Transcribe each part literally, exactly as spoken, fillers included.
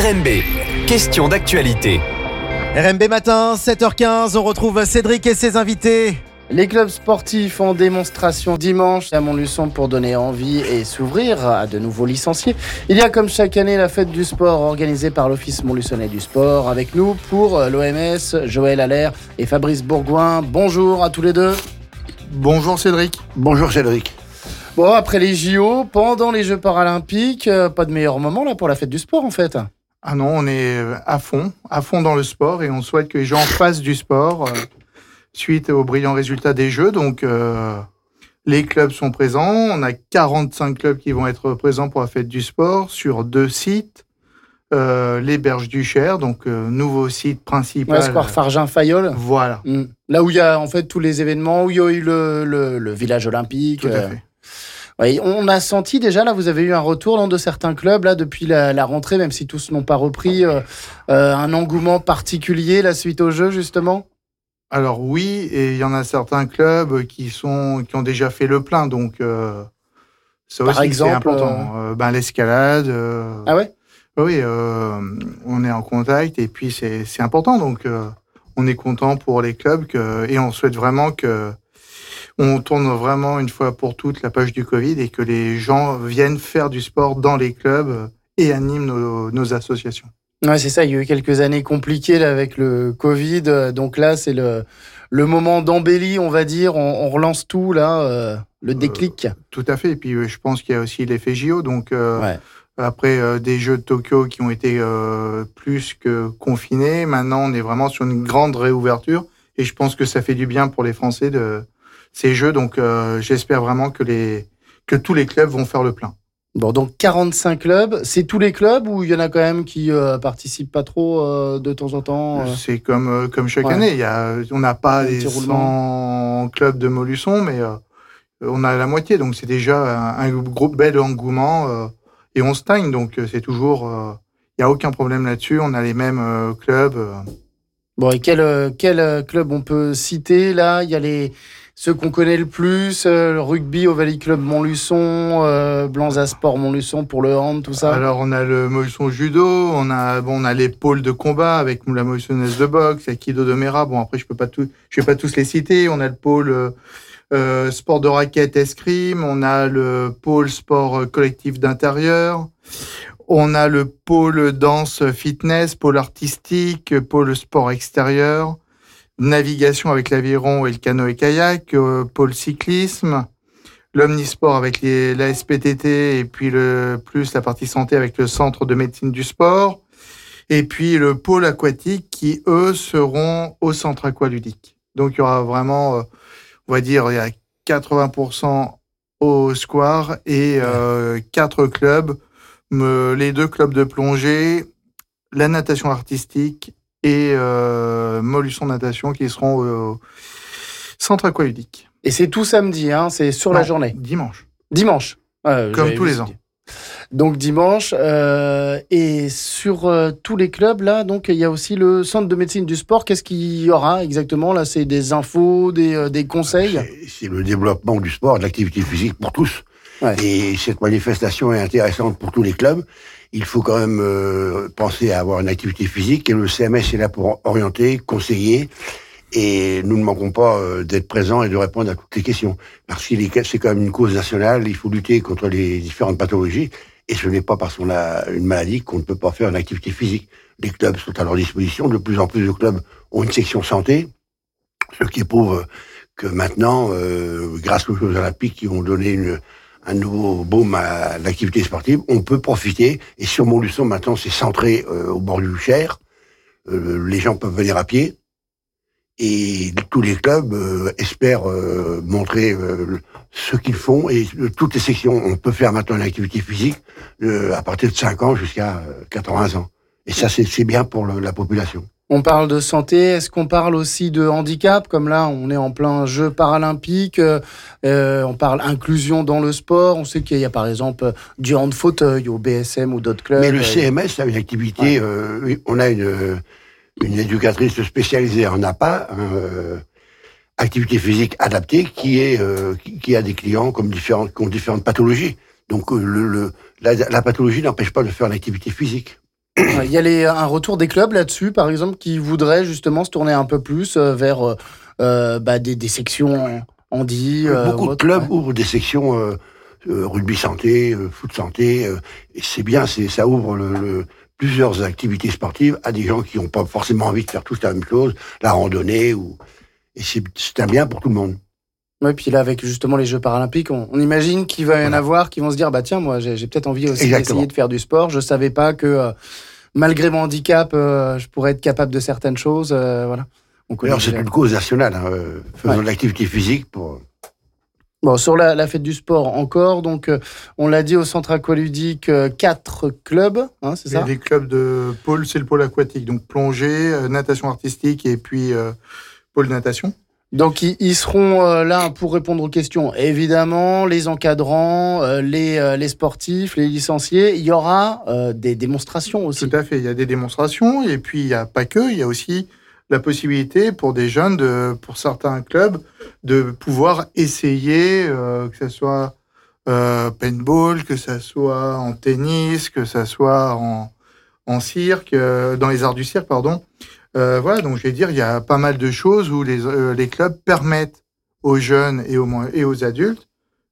R M B, question d'actualité. R M B matin, sept heures quinze, on retrouve Cédric et ses invités. Les clubs sportifs en démonstration dimanche à Montluçon pour donner envie et s'ouvrir à de nouveaux licenciés. Il y a comme chaque année la fête du sport organisée par l'Office montluçonnais du sport. Avec nous pour l'O M S, Joël Allaire et Fabrice Bourgoin. Bonjour à tous les deux. Bonjour Cédric. Bonjour Cédric. Bon, après les J O, pendant les Jeux paralympiques, euh, pas de meilleur moment là pour la fête du sport en fait. Ah non, on est à fond, à fond dans le sport et on souhaite que les gens fassent du sport euh, suite aux brillants résultats des Jeux. Donc euh, les clubs sont présents, on a quarante-cinq clubs qui vont être présents pour la fête du sport sur deux sites. Euh, les Berges du Cher, donc euh, nouveau site principal. Ouais, Square Fargin-Fayol. Voilà. Mmh. Là où il y a en fait tous les événements, où il y a eu le, le, le village olympique. Tout à euh... fait. Ouais, on a senti déjà, là, vous avez eu un retour dans de certains clubs, là, depuis la, la rentrée, même si tous n'ont pas repris, euh, euh, un engouement particulier, la suite au jeu, justement. Alors oui, et il y en a certains clubs qui sont qui ont déjà fait le plein, donc euh, ça Par aussi exemple, c'est important. Euh... Euh, ben, l'escalade. Euh... Ah ouais. Oui, euh, on est en contact et puis c'est c'est important, donc euh, on est content pour les clubs que, et on souhaite vraiment que on tourne vraiment une fois pour toutes la page du Covid et que les gens viennent faire du sport dans les clubs et animent nos, nos associations. Ouais, c'est ça, il y a eu quelques années compliquées là, avec le Covid, donc là c'est le, le moment d'embellie, on va dire, on, on relance tout là, euh, le déclic. Euh, tout à fait, et puis euh, je pense qu'il y a aussi l'effet J O, donc euh, ouais. après euh, des Jeux de Tokyo qui ont été euh, plus que confinés, maintenant on est vraiment sur une grande réouverture et je pense que ça fait du bien pour les Français de ces Jeux, donc euh, j'espère vraiment que, les, que tous les clubs vont faire le plein. Bon, donc quarante-cinq clubs, c'est tous les clubs ou il y en a quand même qui euh, participent pas trop euh, de temps en temps euh... C'est comme, euh, comme chaque ouais. année, il y a, on n'a pas un les cent clubs de Montluçon, mais euh, on a la moitié, donc c'est déjà un, un gros bel engouement euh, et on stagne, donc c'est toujours, il euh, n'y a aucun problème là-dessus, on a les mêmes euh, clubs. Euh. Bon, et quel, euh, quel club on peut citer là? Il y a les... Ceux qu'on connaît le plus, euh, le rugby au Valley Club Montluçon, euh, Blanza Sport Montluçon pour le hand, tout ça. Alors on a le Montluçon Judo, on a bon on a les pôles de combat avec la Montluçonnaise de boxe, Aikido de Mera. Bon après je peux pas tout, je vais pas tous les citer. On a le pôle euh, sport de raquette escrime, on a le pôle sport collectif d'intérieur, on a le pôle danse fitness, pôle artistique, pôle sport extérieur. Navigation avec l'aviron et le canoë-kayak, euh, pôle cyclisme, l'omnisport avec les, la S P T T et puis le plus la partie santé avec le centre de médecine du sport, et puis le pôle aquatique qui, eux, seront au centre aqualudique. Donc il y aura vraiment, euh, on va dire, il y a quatre-vingts pour cent au square et euh, quatre clubs, me, les deux clubs de plongée, la natation artistique et euh, Montluçon Natation qui seront au centre aqualudique. Et c'est tout samedi, hein, c'est sur non, la journée. Dimanche. Dimanche. Euh, Comme tous les ans. Donc dimanche. Euh, et sur euh, tous les clubs, là, donc il y a aussi le centre de médecine du sport. Qu'est-ce qu'il y aura exactement? Là, c'est des infos, des, euh, des conseils? C'est, c'est le développement du sport, de l'activité physique pour tous. Ouais. Et cette manifestation est intéressante pour tous les clubs. Il faut quand même euh, penser à avoir une activité physique et le C M S est là pour orienter, conseiller et nous ne manquons pas euh, d'être présents et de répondre à toutes les questions. Parce que c'est quand même une cause nationale, il faut lutter contre les différentes pathologies et ce n'est pas parce qu'on a une maladie qu'on ne peut pas faire une activité physique. Les clubs sont à leur disposition, de plus en plus de clubs ont une section santé, ce qui prouve que maintenant, euh, grâce aux Jeux Olympiques qui ont donné une un nouveau boom à l'activité sportive, on peut profiter. Et sur Montluçon, maintenant, c'est centré euh, au bord du Cher. Euh, les gens peuvent venir à pied. Et tous les clubs euh, espèrent euh, montrer euh, ce qu'ils font. Et euh, toutes les sections, on peut faire maintenant une activité physique euh, à partir de cinq ans jusqu'à euh, quatre-vingts ans. Et ça, c'est, c'est bien pour le, la population. On parle de santé, est-ce qu'on parle aussi de handicap? Comme là, on est en plein jeu paralympique, euh, on parle inclusion dans le sport. On sait qu'il y a par exemple du hand fauteuil au B S M ou d'autres clubs. Mais le C M S a une activité, ouais. euh, on a une, une éducatrice spécialisée en A P A, hein, euh, activité physique adaptée, qui, est, euh, qui, qui a des clients comme différentes, qui ont différentes pathologies. Donc euh, le, le, la, la pathologie n'empêche pas de faire l'activité physique. Il y a les, un retour des clubs là-dessus, par exemple, qui voudraient justement se tourner un peu plus vers euh, bah, des, des sections handi. Euh, Beaucoup de clubs ouais. ouvrent des sections euh, euh, rugby santé, euh, foot santé. Euh, et c'est bien, c'est, ça ouvre le, le, plusieurs activités sportives à des gens qui n'ont pas forcément envie de faire tous la même chose, la randonnée. Ou... Et c'est, c'est un bien pour tout le monde. Oui, puis là, avec justement les Jeux paralympiques, on, on imagine qu'il va y en voilà. avoir qui vont se dire, bah tiens, moi, j'ai, j'ai peut-être envie aussi Exactement. d'essayer de faire du sport. Je savais pas que, euh, malgré mon handicap, euh, je pourrais être capable de certaines choses. Euh, voilà. Alors, c'est une cause nationale, hein, euh, faisant ouais. de l'activité physique pour... Bon, sur la, la fête du sport encore, donc euh, on l'a dit au centre aqualudique, euh, quatre clubs, hein, c'est ça ? Les clubs de pôle, c'est le pôle aquatique, donc plongée, euh, natation artistique et puis euh, pôle natation. Donc ils, ils seront euh, là pour répondre aux questions. Évidemment, les encadrants, euh, les, euh, les sportifs, les licenciés. Il y aura euh, des démonstrations aussi. Tout à fait. Il y a des démonstrations et puis il n'y a pas que. Il y a aussi la possibilité pour des jeunes, de, pour certains clubs, de pouvoir essayer, euh, que ce soit euh, paintball, que ce soit en tennis, que ce soit en, en cirque, euh, dans les arts du cirque, pardon. Euh, voilà, donc je vais dire, il y a pas mal de choses où les, euh, les clubs permettent aux jeunes et aux, et aux adultes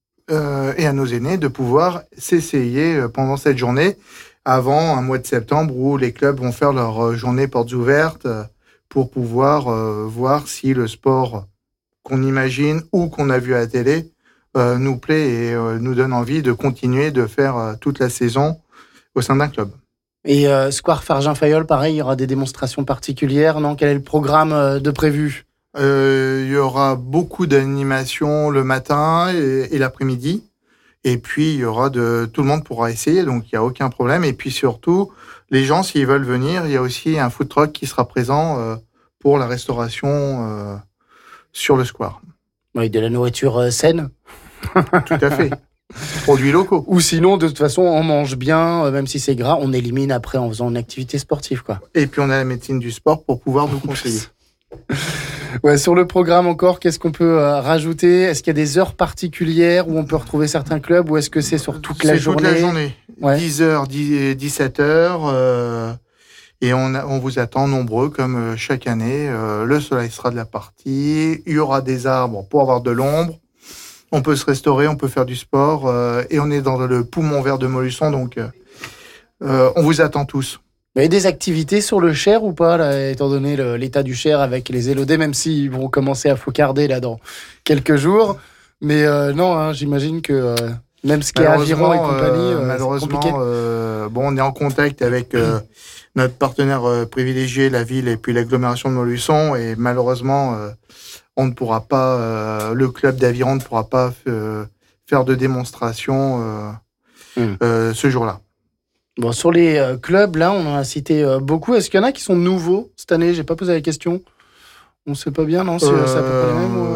euh, et à nos aînés de pouvoir s'essayer pendant cette journée, avant un mois de septembre où les clubs vont faire leur journée portes ouvertes euh, pour pouvoir euh, voir si le sport qu'on imagine ou qu'on a vu à la télé euh, nous plaît et euh, nous donne envie de continuer de faire euh, toute la saison au sein d'un club. Et euh, Square Fargin-Fayol, pareil, il y aura des démonstrations particulières, non ? Quel est le programme euh, de prévu ? euh, Il y aura beaucoup d'animations le matin et, et l'après-midi. Et puis, il y aura de... Tout le monde pourra essayer, donc il n'y a aucun problème. Et puis surtout, les gens, s'ils veulent venir, il y a aussi un food truck qui sera présent euh, pour la restauration euh, sur le Square. Oui, de la nourriture euh, saine. Tout à fait. Produits locaux. Ou sinon, de toute façon, on mange bien, euh, même si c'est gras, on élimine après en faisant une activité sportive, quoi. Et puis on a la médecine du sport pour pouvoir nous conseiller. Ouais, sur le programme encore, qu'est-ce qu'on peut euh, rajouter ? Est-ce qu'il y a des heures particulières où on peut retrouver certains clubs ou est-ce que c'est sur toute c'est la toute journée ? C'est toute la journée. Ouais. dix heures, dix-sept heures. Euh, et on, a, on vous attend nombreux comme euh, chaque année. Euh, le soleil sera de la partie. Il y aura des arbres pour avoir de l'ombre. On peut se restaurer, on peut faire du sport. Euh, et on est dans le poumon vert de Montluçon. Donc, euh, euh, on vous attend tous. Il y a des activités sur le Cher ou pas, là, étant donné le, l'état du Cher avec les élodés, même s'ils vont commencer à faucarder là, dans quelques jours. Mais euh, non, hein, j'imagine que euh, même ce qui est Aviron et compagnie, euh, malheureusement, euh, bon, on est en contact avec euh, notre partenaire euh, privilégié, la ville et puis l'agglomération de Montluçon. Et malheureusement, euh, on ne pourra pas, euh, le club d'Aviron ne pourra pas euh, faire de démonstration euh, mmh. euh, ce jour-là. Bon, sur les euh, clubs, là, on en a cité euh, beaucoup. Est-ce qu'il y en a qui sont nouveaux cette année ? J'ai pas posé la question. On sait pas bien, non ? C'est, euh, c'est à peu près les mêmes ou...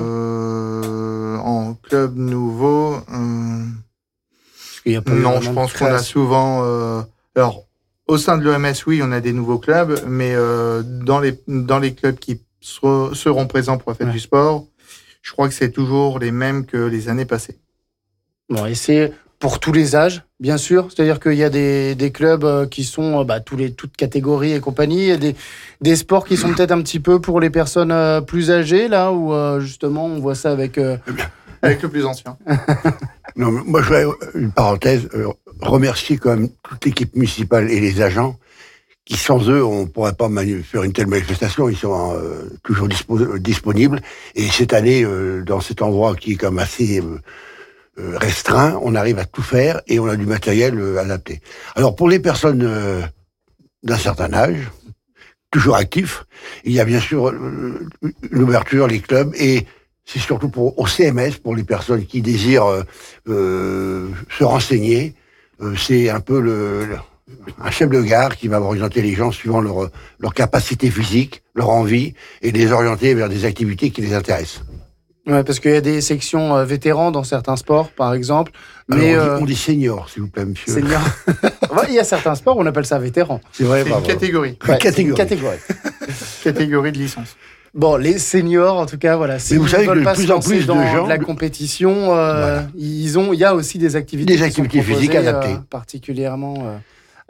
euh, En club nouveau... Euh... Il y a pas non, je pense qu'on a souvent... Euh... Alors, au sein de l'O M S, oui, on a des nouveaux clubs, mais euh, dans, les, dans les clubs qui ser- seront présents pour la fête ouais. du sport, je crois que c'est toujours les mêmes que les années passées. Bon, et c'est... Pour tous les âges, bien sûr. C'est-à-dire qu'il y a des, des clubs qui sont bah, tous les, toutes catégories et compagnie. Il y a des, des sports qui sont peut-être un petit peu pour les personnes euh, plus âgées, là, où euh, justement on voit ça avec... Euh... Avec le plus ancien. Non, moi, je voudrais, une parenthèse, euh, remercier quand même toute l'équipe municipale et les agents qui, sans eux, on ne pourrait pas manu- faire une telle manifestation. Ils sont euh, toujours dispo- disponibles. Et cette année, euh, dans cet endroit qui est comme assez... Euh, Euh, restreint, on arrive à tout faire et on a du matériel euh, adapté. Alors pour les personnes euh, d'un certain âge, toujours actifs, il y a bien sûr euh, l'ouverture, les clubs, et c'est surtout pour au C M S, pour les personnes qui désirent euh, euh, se renseigner, euh, c'est un peu le, le un chef de gare qui va orienter les gens suivant leur, leur capacité physique, leur envie, et les orienter vers des activités qui les intéressent. Ouais, parce qu'il y a des sections euh, vétérans dans certains sports, par exemple. Mais Alors, on, dit, euh... on dit senior, s'il vous plaît, monsieur. Senior. Ouais, il y a certains sports où on appelle ça vétéran. C'est vrai, c'est une catégorie. Ouais, une catégorie. C'est une catégorie. Catégorie de licence. Bon, les seniors, en tout cas, voilà. Si Mais vous savez que veulent de pas plus se en lancer plus de dans gens, de la compétition, euh, voilà. ils ont, il y a aussi des activités, des activités qui sont physiques proposées, adaptées, euh, particulièrement euh,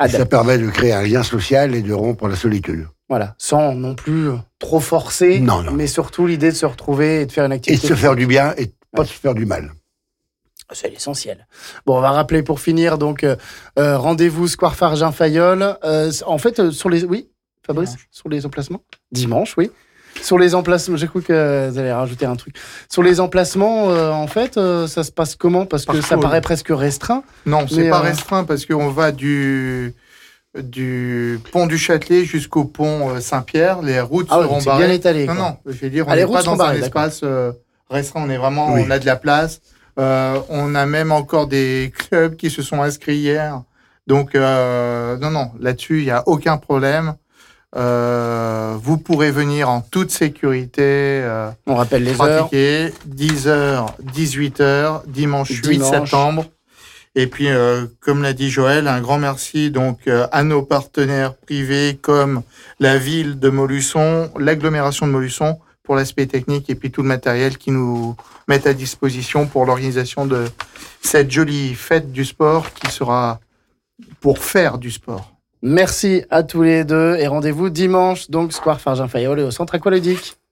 adapté. Ça permet de créer un lien social et de rompre la solitude. Voilà, sans non plus trop forcer, non, non. mais surtout l'idée de se retrouver et de faire une activité. Et de se faire du bien et pas de se faire du mal. C'est l'essentiel. Bon, on va rappeler pour finir, donc, euh, euh, rendez-vous Square Fargin-Fayolle. Euh, en fait, euh, sur les... Oui, Fabrice, Dimanche. Sur les emplacements Dimanche, oui. Sur les emplacements, j'ai cru que vous allez rajouter un truc. Sur les emplacements, euh, en fait, euh, ça se passe comment? Parce que Partout, ça paraît presque restreint. Non, c'est mais, pas euh... restreint parce qu'on va du... du pont du Châtelet jusqu'au pont Saint-Pierre. Les routes ah seront ouais, barrées. Bien étalé. Non, quoi. non, je veux dire, on ah, n'est pas dans barrées, un espace euh, restreint. On est vraiment, oui. on a de la place. Euh, on a même encore des clubs qui se sont inscrits hier. Donc, euh, non, non, là-dessus, il n'y a aucun problème. Euh, vous pourrez venir en toute sécurité. Euh, on rappelle les pratiquer. heures. dix heures, dix-huit heures, dimanche, dimanche. huit septembre. Et puis, euh, comme l'a dit Joël, un grand merci donc euh, à nos partenaires privés comme la ville de Montluçon, l'agglomération de Montluçon pour l'aspect technique et puis tout le matériel qui nous mettent à disposition pour l'organisation de cette jolie fête du sport qui sera pour faire du sport. Merci à tous les deux et rendez-vous dimanche, donc Square Fargin-Fayolle et au Centre Aqualudique.